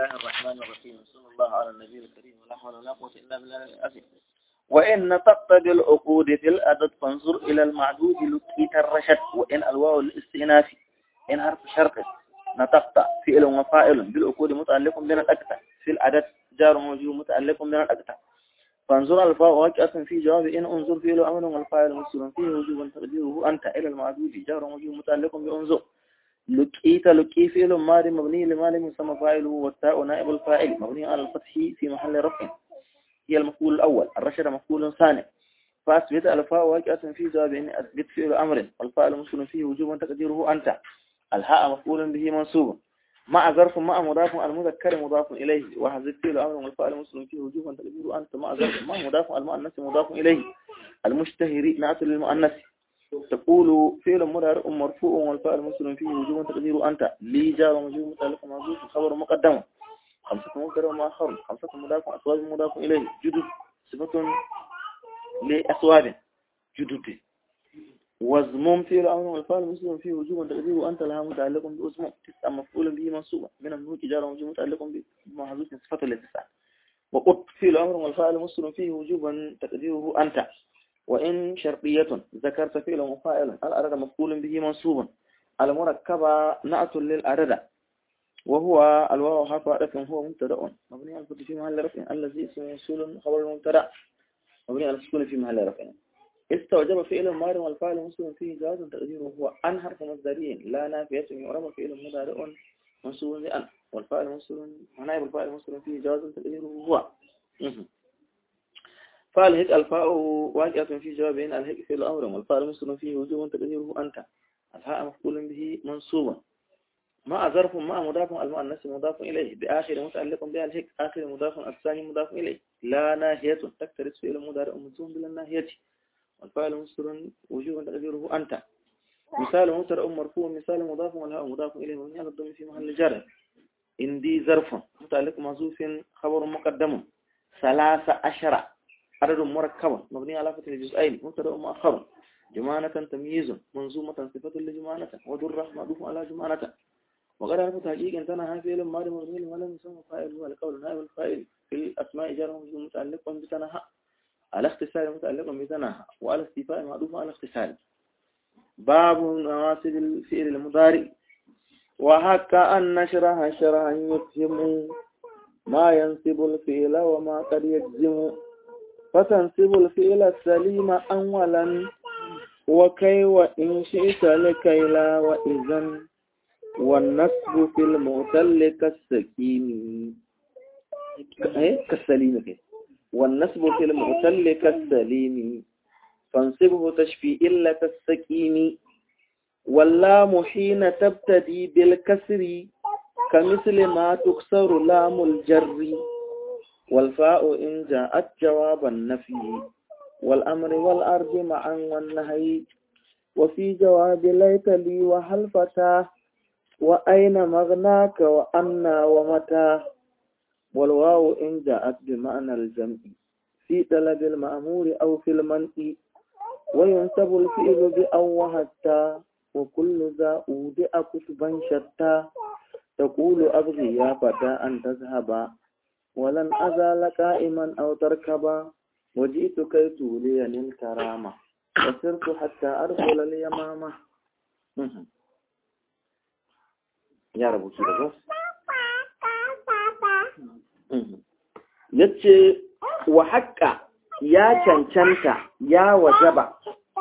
الله الرحمن الرحيم صلى الله على النبي الكريم ولا حول ولا قوة إلا بالله العظيم. وإن نطقت بالعقود في الأدد فانظر إلى المعدود لقيت الرشد. وإن الواو الاستئناف إن حرف شرط نطقت فعل وفاعل بالعقود متعلق بنطقت في الأدد جار ومجرور متعلق بنطقت. فانظر الفاء واقعة في جواب إن انظر فعل أمر والفاعل مسلم فيه وجوبا تقديره أنت إلى المعدود جار ومجرور متعلق بانظر. لقي فعل ماضي مبني لما لم يسمى فاعله والتاء نائب الفاعل مبني على الفتح في محل رفع هي المفعول الأول الرشد مفعول ثاني. فأثبت الفاء واقعة في جواب إن أثبت فعل أمر والفاعل مسلم فيه وجوبا تقديره أنت. الهاء مفعول به منصوب مع ظرف مع مضاف المذكر مضاف إليه وحذف فعل أمر والفاعل مسلم فيه وجوبا تقديره أنت مع ظرف مع مضاف المؤنث مضاف إليه المشتهر نعت للمؤنث. تقول فعل مضارع مرفوع والفاعل مسلم فيه وجوبا تقديره أنت لي جار ومجرور متعلق محذوف خبر مقدم خمسة مبتدأ ومؤخر خمسة مضاف أسباب مضاف إليه جدد صفة لأسباب جدد. وزمم فعل أمر والفاعل مسلم فيه وجوبا تقديره أنت لها متعلق بأزمم تسعة مفعول به منصوبا من النوع جار ومجرور متعلق بمحذوف صفة للتسعة. وقط فعل أمر والفاعل مسلم فيه وجوبا تقديره أنت. وإن شرطية ذكرت فعل وفاعل الأرد مفعول به منصوب المركبة نعت للأرد وهو الواو حرف عطف هو مبتدأ مبني على الفتح في محل رفع الذي اسمه موصول خبر المبتدأ مبني على السكون في محل رفع. استوجب فعل ماضي والفاعل مسلم فيه جواز تقديره هو أن حرف مصدري لا نافية يعرب فعل مضارع منصوب بأن والفاعل مسلم ونائب الفاعل مسلم فيه جواز تقديره هو. فالهك الفاء واقعة في جوابين الهك في الأمر والفاعل مسلم فيه وجوب تقديره أنت. الهاء مفعول به منصوبا مع ظرف مع مضاف المؤنث مضاف إليه بآخر متعلق بها الهك آخر مضاف الثاني مضاف إليه لا ناهية تكترث فعل مضارع منصوب بلا ناهية والفاعل مسلم وجوب تقديره أنت. مثال مبتدأ مرفوع مثال مضاف والهاء مضاف إليه مبني على الضم في محل جر. إن دي ظرف متعلق محذوف خبر مقدم 13 عدد مركب مبني على فتح الجزئين مبتدأ مؤخر جمانة تمييز منظومة صفة لجمانة ودرة معطوف على جمانة. وقد عرفت تحقيق ان تنهى فعل ماضي مبني ولم يسمى فاعل هو القول نائب الفاعل في الاسماء جار ومجرور متعلق بتنهى على اختصار متعلق بتنهى وعلى استيفاء معطوف على اختصار. باب نواصب الفعل المضارع. وحكى أن نشرها شرعا يفهم ما ينصب الفعل وما قد يجزم فتنصب الفعل السليم أولا وكي وإن شئت لكي لا وإذن والنصب في المعتل كالسكين كالسليم والنصب في المعتل كالسليم فانصبه تشفي إلا كالسكين. واللام حين تبتدي بالكسر كمثل ما تكسر لام الجر. والفاء إن جاءت جواب النفي والأمر والأرض معا والنهي. وفي جواب ليت لي وهل فتاه وأين مغناك وأنا ومتى. والواو إن جاءت بمعنى الجمع في طلب المأمور أو في المنع. وينسب الفعل بأو وحتى وكل ذا أودع كتبا شتى. تقول أبغي يا فتى أن تذهبا ولن أزال قائما أو تركبا وجئت كي توليني الكرامة وسرت حتى أدخل اليمامة. ya rabuci da zo yace wa haqqa ya cancanta ya wajaba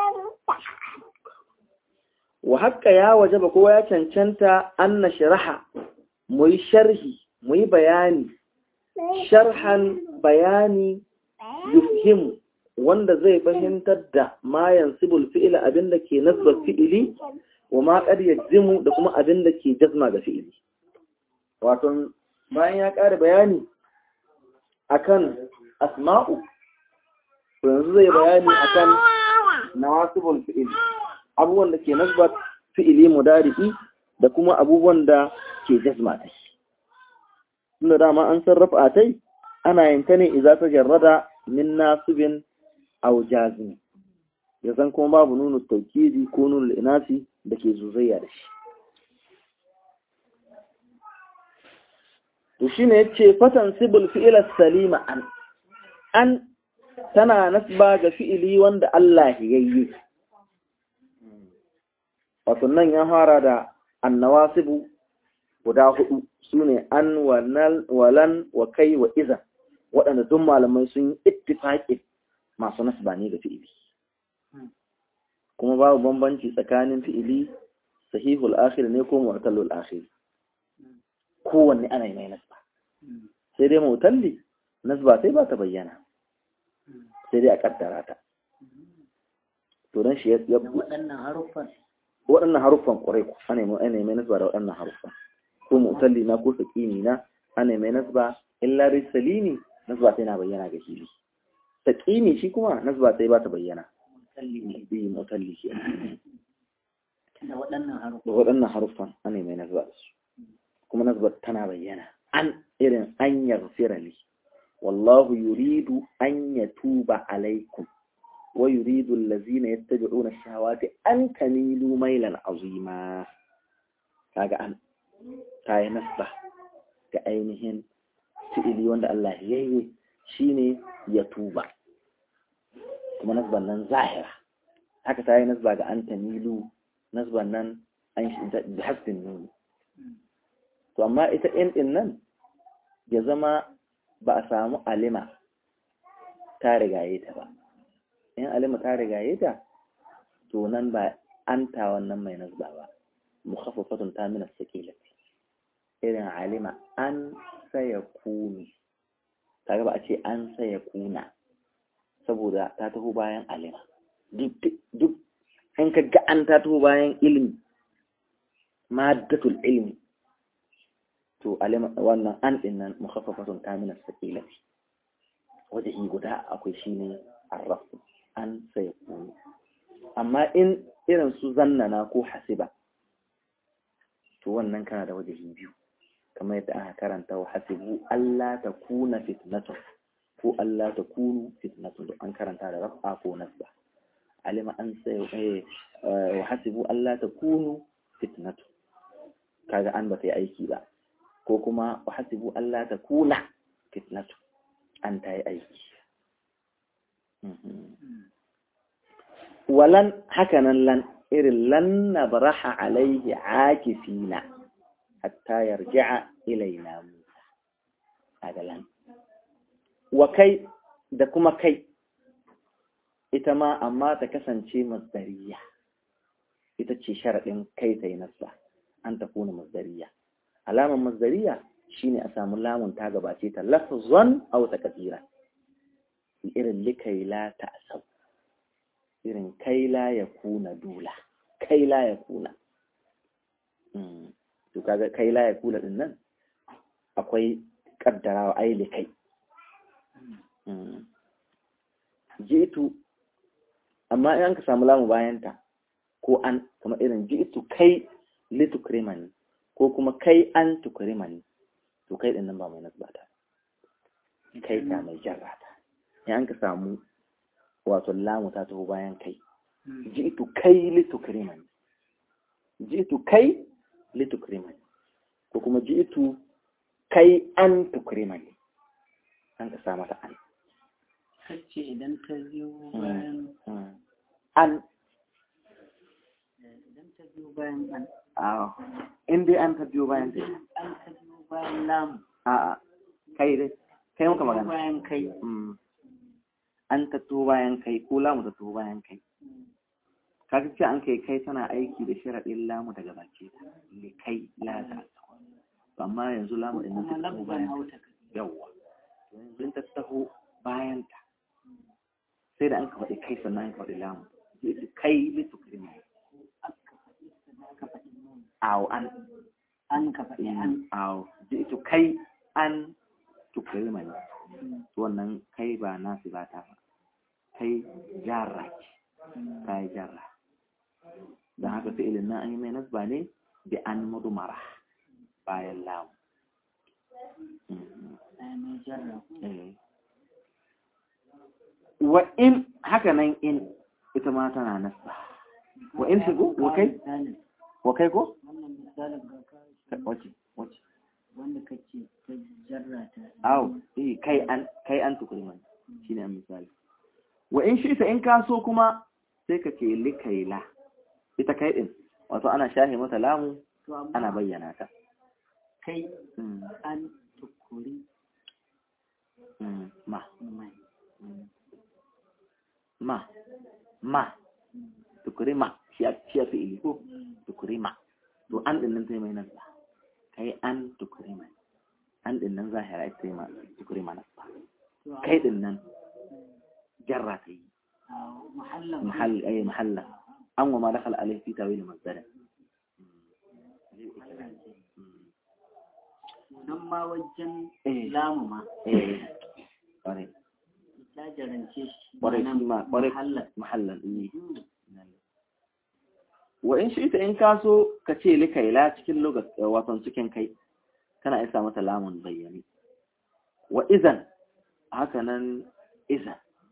wa haqqa ya wajaba ko ya cancanta an nashraha muyi sharhi muyi bayani sharhan bayani yufhim wanda zai fahimtar da ma yansibul fi'la abinda ke nasba fi'ili wa ma qad yajzimu da kuma abin da ke jazma ga fi'ili. Wato bayan ya ƙara bayani akan asma'u to yanzu zai bayani akan nawasibul fi'il abubuwan da ke nasbat fi'ili mudari'i da kuma abubuwan da ke jazma ta shi. Tunda dama an sarrafa tai ana yin ta ne idza tajarrada min nasibin aw jazim. Ya san kuma babu nunu taukidi ko nunu inasi da ke zuzayya da shi. to shine yace fatan sibul fi'ila salima an tana nasba ga fi'ili wanda Allah ya yi. Wato nan ya fara da annawasibu guda 4 sune an walan wa kai wa iza, waɗanda duk malamai sun yi ittifaqi masu nasba ne ga fi'ili. Kuma babu bambanci tsakanin fi'ili sahihul akhir ne ko mu'tallul akhir. Kowanne ana yi mai nasba. Sai dai mu'talli nasba sai ba ta bayyana. Sai dai a kaddara ta. To dan shi ya waɗannan haruffan ƙwarai ku ana yi mai nasba da waɗannan haruffan. Ko mu'talli na ko saqimi na ana yi mai nasba illa bi salimi nasba sai na bayyana ga hili. Saqimi shi kuma nasba sai ba ta bayyana. Mu'talli shi. Da waɗannan haruffan ana yi mai nasba da su. Kuma nasba tana bayyana. An irin an yaghfira li. Wallahu yuridu an yatuba alaikum. ويريد الذين يتبعون الشهوات أن تميلوا ميلا عظيما. kaga an tayi nasba ga ainihin fi'ili wanda Allah ya yi shine ya tuba, kuma nasban nan zahira. Haka tayi nasba ga an tamilu, nasban nan an shi da hasbin nun. To amma ita in din nan ya zama ba a samu alima ta rigaye ta ba. In alima ta rigaye ta, to nan ba an ta wannan mai nasba ba, mukhaffafatun ta min as-sakila. Irin alima an sayakunu, kaga ba a ce an sayakuna saboda ta taho bayan alima. Duk in ka ga an ta taho bayan ilmi, maddatul ilmi, to alima wannan an din nan mukhaffafatun ta min as-sakila. Wajihi guda akwai shine arrafu an sai kunu. Amma in irin su zannana ko hasiba, to wannan kana da wajihi biyu, kamar yadda aka karanta wa hasibu Allah ta kuna fitnatu ko Allah ta kunu fitnatu, an karanta da raf'a ko nasba. Alima an sai wa hasibu Allah ta kunu fitnatu, kaga an ba ta yi aiki ba. Ko kuma wa hasibu Allah ta kuna fitnatu, an ta yi aiki. Walan hakanan lan irin lan nabraha alaihi akifina hatta yarji'a ilaina Musa. Aga lan. Wa kai da kuma kai, ita ma amma ta kasance masdariya. Ita ce sharaɗin kai ta yi nasba, an ta kuna masdariya. Alamar masdariya shine a samu lamun ta gabace ta lafzan aw takdira. Irin likai la ta'sab, irin kai la yakuna dula, kai la yakuna. To kaga kai la yakuna din nan akwai kaddarawa ai likai. Jitu amma in ka samu lamu bayan ta ko an, kuma irin jitu kai litukrimani ko kuma kai an tukrimani, to kai din nan ba mai nasbata, kai ta mai jarrata. In ka samu wato lamu ta taho bayan kai, jitu kai litukrimani, jitu kai litukrimani, ko kuma jitu kai an tukrimani, an ka samu ta an. Kacce idan ta biyo bayan an, idan ta biyo bayan an. In dai an ta biyo bayan kai. An ta biyo bayan lamu. A'a, kai dai, kai muka magana. Bayan kai. An ta taho bayan kai ko lamu ta taho bayan kai. Kaga ce an kai kai tana aiki da sharaɗin lamu daga baki ta, ne kai la ta. Amma yanzu lamu ɗin nan ta taho bayan ta. Yawwa. Yanzu ta taho bayan ta. Sai da an ka faɗi kai sannan an ka faɗi lamu. Kai litu kirma. Aw an ka faɗi an. Aw jitu kai an tukirma ne. Wannan kai ba nasu ba ta ba. Kai jarra ce. Kai jarra. Don haka fi'ilin nan an yi mai nasba ne da an mudumara bayan lamu. Wa in haka nan in ita ma tana nasba. Wa in shigo wa kai? Wa kai ko? Wace? wanda kace ta jarrata aw kai an tukriman shine an misali wa in shi in ka so kuma sai ka ce likaila ita kai din wato ana shahe mata lamu ana bayyana ta kai an tukuri ma tukuri ma shi ya fi'ili ko tukuri ma to an din nan sai mai nan kai an tukuri ma an din nan zahira ita sai ma tukuri ma nasba kai din nan jarra ta yi محل أن وما دخل عليه في تاويل مصدر نما وجن لام ما قريب لا جرنشي محلا وإن شئت إن كاسو كشي لكي لا تكن لغة وطن سكن كي كان إسا مثل لام بياني وإذن هكذا إذن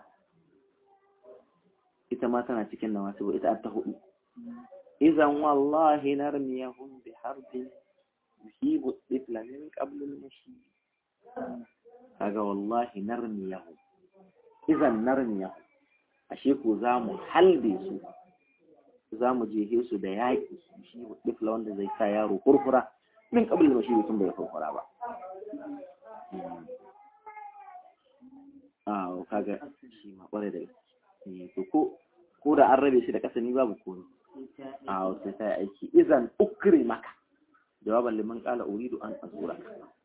ita ma tana cikin nawasu ita ta hudu idan wallahi narmiyahum bi harbin yusibu tifla min qabl al-mashi kaga wallahi narmiyahum idan narmiyahum ashe ko zamu halbe su zamu jehe su da yaki yusibu tifla wanda zai sa yaro furfura min qabl al-mashi tun bai furfura ba kaga shi ma kware da to ko da an rabe shi da kasani babu komai sai ta aiki idan ukri maka jawaban liman qala uridu an azura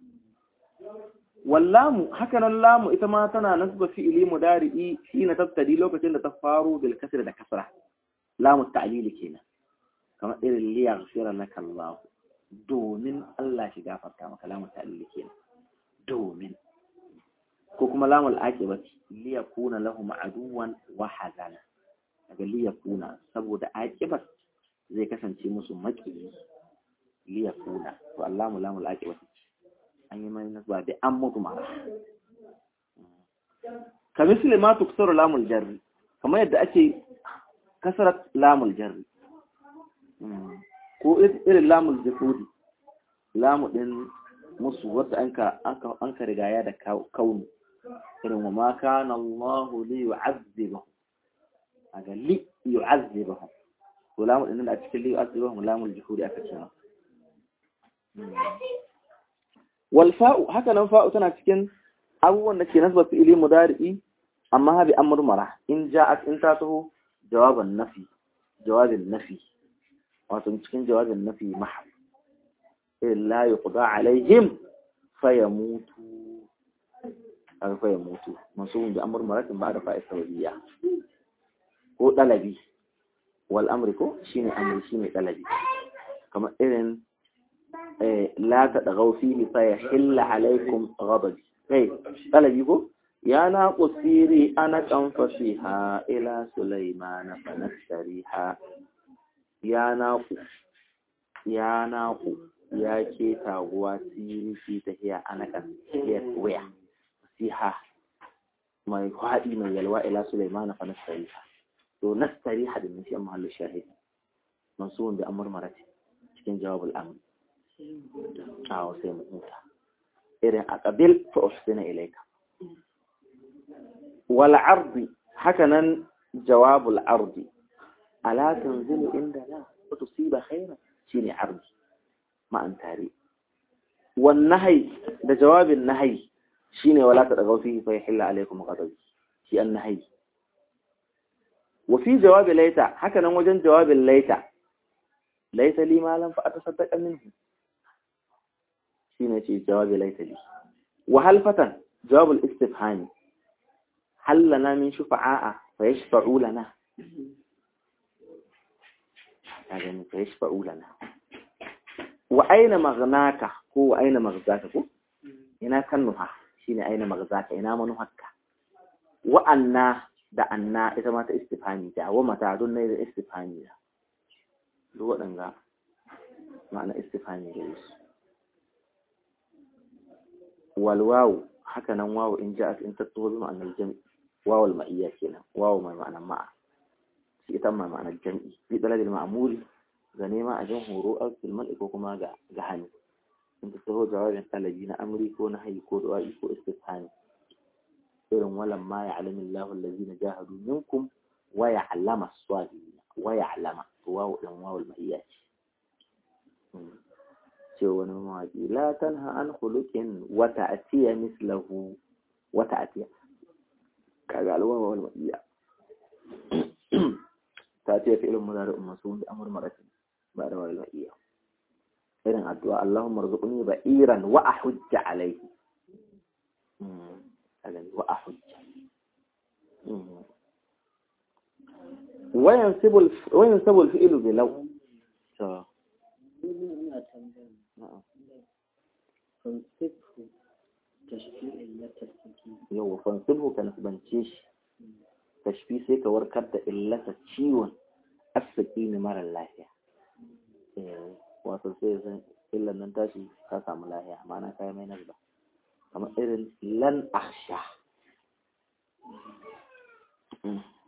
wallamu hakanan lamu ita ma tana nasba fi'ili mudari'i hina tabtadi lokacin da ta faru bil kasra da kasra lamu ta'lil kenan kamar irin li yaghfira laka Allah domin Allah shi gafarta maka lamu ta'lil kenan domin ko kuma lamul aqibati li yakuna lahum aduwan wa hazana daga li yakuna saboda aqibat zai kasance musu maki li yakuna to Allahu lamul aqibati an yi mai nasba bi an mutu ma kamisli ma tuksaru lamul jarri kamar yadda ake kasarat lamul jarri ko irin lamul jafudi lamu din musu wadda an ka rigaya da kaunu irin wa ma kana Allahu li yu'azzibahum aga li yu'azzibahum to lamu din da cikin li yu'azzibahum lamul juhudi aka ce wal fa'u haka nan fa'u tana cikin abubuwan da ke nasba fi'ili mudari'i amma habi amr mara in ja'at in ta taho jawabin nafi wato cikin jawabin nafi mahab illa yuqda alaihim fayamutu fayamutu mansubun bi amr maratin ba'da fa'il sababiyya ko dalabi wal amri ko shine amri shine dalabi kamar irin la tadghaw fihi fayahilla alaikum ghadabi kai dalabi ko ya na qusiri ana kan fasiha ila sulaiman fanastariha ya na ku ya ke taguwa siri fi tahiya ana kan tahiya waya siha mai kwadi mai yalwa ila sulaiman fanastariha to nastariha da shi mahallu shahid mansubun bi amr marati cikin jawabul amr sai mu huta irin aqbil fa ustina ilayka wal ardi hakanan jawabul ardi ala tanzilu indana wa tusiba khairan shine ardi ma an tare wan nahy da jawabin nahy shine wala tadagaw fihi fa yahilla alaykum ghadabi shi an nahy wa fi jawab laita hakanan wajen jawabin laita laita li ma lam fa atasaddaqa minhu shine ce jawabi laita li wa hal fatan jawabul istifhami hal lana min shufa'a fa yashfa'u lana يعني فيشفعوا لنا وأين مغناك هو أين مغزاك هو هنا كنها شين أين مغزاك هنا منهك وأنا دعنا إذا ما تستفهمي جاء وما تعدون إذا استفهامي لو أنغا معنى استفهامي جيس والواو حكنا واو إن جاءت إن تطول معنى الجمع واو المئية كنا واو ما معنى مع ita ma ma'anar jam'i fi dalilin ma'mul ga nema a jan horo a filmal ko kuma ga hannu in ta taho jawabin talabi na amri ko na hayi ko du'a'i ko istifhami irin walan ma ya'lamu Allahu allazina jahadu minkum wa ya'lama as-sabirin wa ya'lama wawu dan wawul mahiyya ce wani mawaƙi la tanha an khuluqin wa ta'tiya mislahu wa ta'tiya kaga alwawa wal mahiyya ta'tiya fi ilmin mudari masul amr maratin ba da wal mahiyya irin addu'a Allahumma arzuqni ba'iran wa ahujja alayhi wa ahujja وينسب الفعل بلو yau fansibhu ka nasbance shi tashfi sai ka warkar da illata ciwon asaki ne mara lafiya wato sai zan illan nan tashi ka samu lafiya ma'ana kai mai nazba kamar irin lan akhsha